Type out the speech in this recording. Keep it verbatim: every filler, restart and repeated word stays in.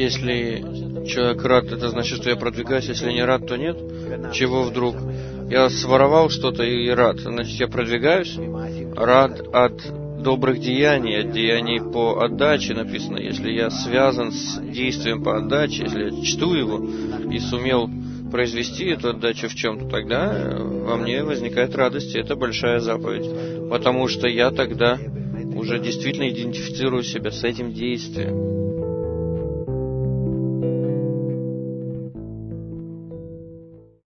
Если человек рад, это значит, что я продвигаюсь, если не рад, то нет. Чего вдруг? Я своровал что-то и рад, значит, я продвигаюсь. Рад от добрых деяний, от деяний по отдаче написано. Если я связан с действием по отдаче, если я чту его и сумел произвести эту отдачу в чем-то, тогда во мне возникает радость, и это большая заповедь. Потому что я тогда уже действительно идентифицирую себя с этим действием.